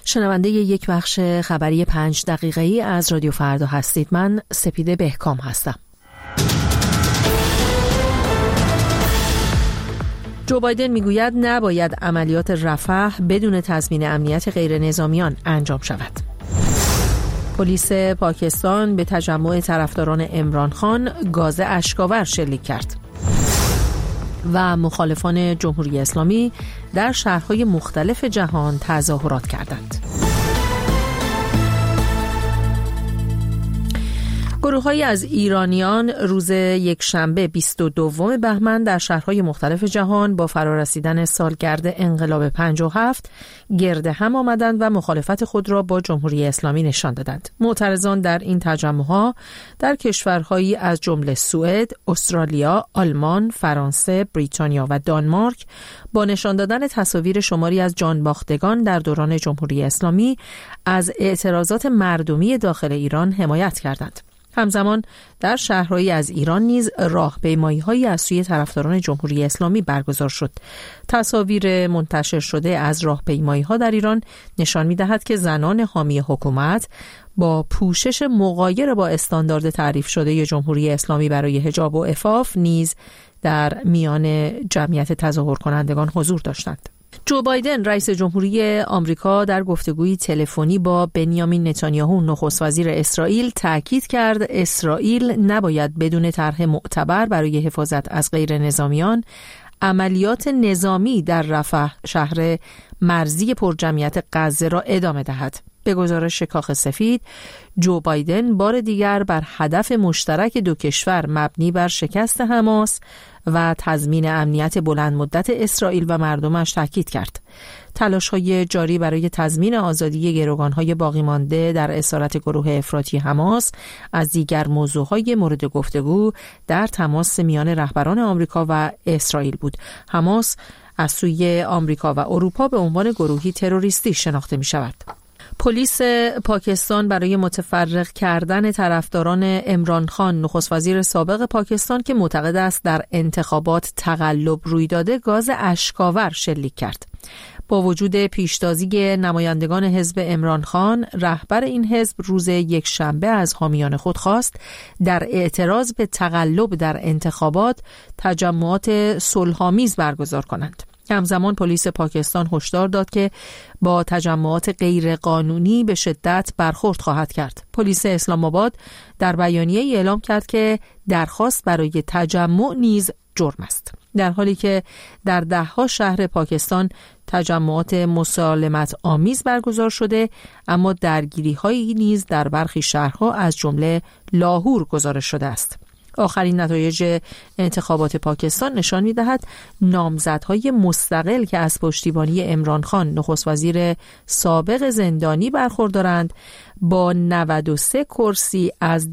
شنونده یک بخش خبری 5 دقیقه‌ای از رادیو فردا هستید. من سپیده بهکام هستم. جو بایدن میگوید نباید عملیات رفح بدون تضمین امنیت غیر نظامیان انجام شود. پلیس پاکستان به تجمع طرفداران عمران خان گاز اشک‌آور شلیک کرد. و مخالفان جمهوری اسلامی در شهرهای مختلف جهان تظاهرات کردند. گروه‌هایی از ایرانیان روز یکشنبه 22 بهمن در شهرهای مختلف جهان با فرارسیدن سالگرد انقلاب 57 گرد هم آمدند و مخالفت خود را با جمهوری اسلامی نشان دادند. معترضان در این تجمع‌ها در کشورهایی از جمله سوئد، استرالیا، آلمان، فرانسه، بریتانیا و دانمارک با نشان دادن تصاویر شماری از جانباختگان در دوران جمهوری اسلامی از اعتراضات مردمی داخل ایران حمایت کردند. همزمان در شهرهایی از ایران نیز راهپیمایی‌هایی از سوی طرفداران جمهوری اسلامی برگزار شد. تصاویر منتشر شده از راهپیمایی‌ها در ایران نشان می‌دهد که زنان حامی حکومت با پوشش مغایر با استاندارد تعریف شده جمهوری اسلامی برای حجاب و عفاف نیز در میان جمعیت تظاهر کنندگان حضور داشتند. جو بایدن رئیس جمهوری آمریکا در گفتگویی تلفنی با بنیامین نتانیاهو نخست وزیر اسرائیل تاکید کرد اسرائیل نباید بدون طرح معتبر برای حفاظت از غیر نظامیان عملیات نظامی در رفح شهر مرزی پرجمعیت غزه را ادامه دهد. به گزارش کاخ سفید، جو بایدن بار دیگر بر هدف مشترک دو کشور مبنی بر شکست حماس و تضمین امنیت بلند مدت اسرائیل و مردمش تاکید کرد. تلاش‌های جاری برای تضمین آزادی گروگان‌های باقی مانده در اسارت گروه افراطی حماس از دیگر موضوع‌های مورد گفتگو در تماس میان رهبران آمریکا و اسرائیل بود. حماس از سوی آمریکا و اروپا به عنوان گروهی تروریستی شناخته می‌شود. پلیس پاکستان برای متفرق کردن طرفداران عمران خان نخست وزیر سابق پاکستان که معتقد است در انتخابات تقلب روی داده گاز اشک‌آور شلیک کرد. با وجود پیشتازی نمایندگان حزب عمران خان، رهبر این حزب روز یکشنبه از حامیان خود خواست در اعتراض به تقلب در انتخابات تجمعات صلح‌آمیز برگزار کنند. همزمان پلیس پاکستان هشدار داد که با تجمعات غیر قانونی به شدت برخورد خواهد کرد. پلیس اسلام آباد در بیانیه‌ای اعلام کرد که درخواست برای تجمع نیز جرم است. در حالی که در ده‌ها شهر پاکستان تجمعات مسالمت آمیز برگزار شده، اما درگیری‌هایی نیز در برخی شهرها از جمله لاهور گزارش شده است. آخرین نتایج انتخابات پاکستان نشان می‌دهد نامزدهای مستقل که از پشتیبانی عمران خان نخست وزیر سابق زندانی برخوردارند با 93 کرسی از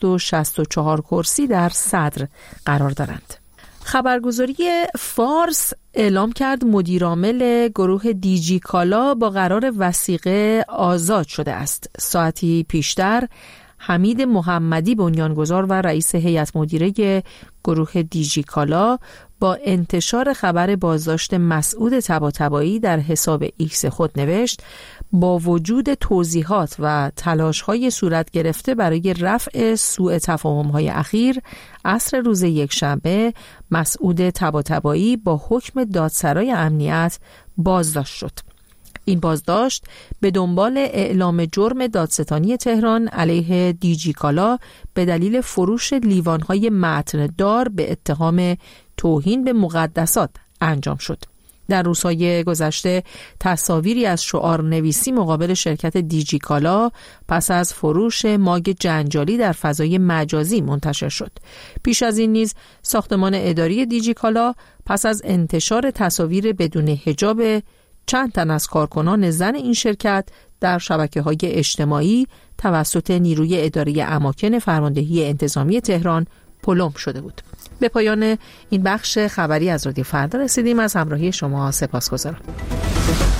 264 کرسی در صدر قرار دارند. خبرگزاری فارس اعلام کرد مدیرعامل گروه دیجی کالا با قرار وثیقه آزاد شده است. ساعتی پیشتر حمید محمدی بنیانگذار و رئیس هیئت مدیره گروه دیجی کالا با انتشار خبر بازداشت مسعود طباطبایی در حساب ایکس خود نوشت: با وجود توضیحات و تلاش‌های صورت گرفته برای رفع سوء تفاهم‌های اخیر، عصر روز یکشنبه مسعود طباطبایی با حکم دادسرای امنیت بازداشت شد. این بازداشت به دنبال اعلام جرم دادستانی تهران علیه دیجی کالا به دلیل فروش لیوان‌های متندار به اتهام توهین به مقدسات انجام شد. در روزهای گذشته تصاویری از شعار نویسی مقابل شرکت دیجی کالا پس از فروش ماگ جنجالی در فضای مجازی منتشر شد. پیش از این نیز ساختمان اداری دیجی کالا پس از انتشار تصاویر بدون حجاب چند تن از کارکنان زن این شرکت در شبکه‌های اجتماعی توسط نیروی اداری اماکن فرماندهی انتظامی تهران پلم شده بود. به پایان این بخش خبری از رادیو فردا رسیدیم. از همراهی شما سپاسگزارم.